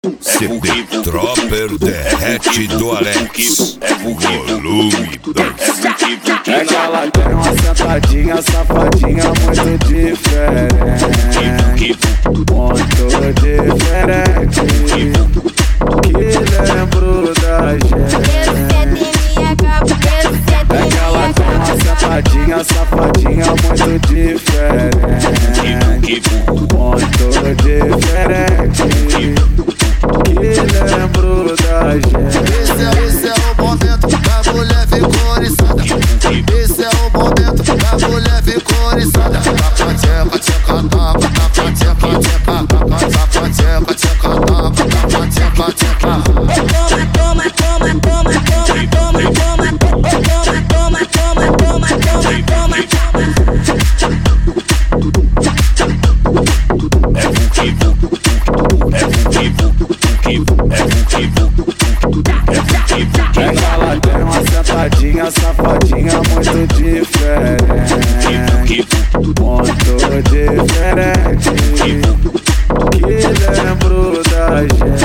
CD Tropper derrete do Alex, volume 2. É que ela tem uma sentadinha, safadinha muito diferente. Muito diferente, que lembro da gente. É que ela tem uma sentadinha, safadinha muito diferente. Muito diferente, que lembro da gente. Esse é o momento da mulher ficou oriçada. Esse é o momento da mulher ficou oriçada. Tapa, tcheca, tcheca, tapa, tapa, tcheca, tcheca, tapa, tapa, tcheca, tcheca, tapa, tapa, tcheca, tcheca. Toma, toma, toma, toma, toma, toma, toma, toma, toma, toma, toma, toma, toma. Ela tem uma sentadinha, safadinha muito diferente. Muito diferente, que lembro da gente.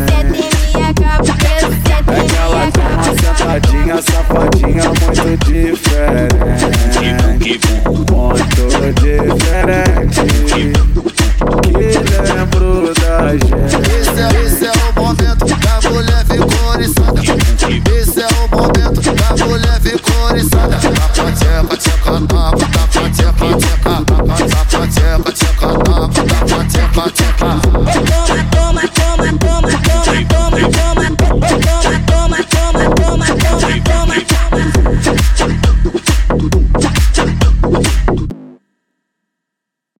É que ela tem uma sentadinha, safadinha muito diferente. Muito diferente,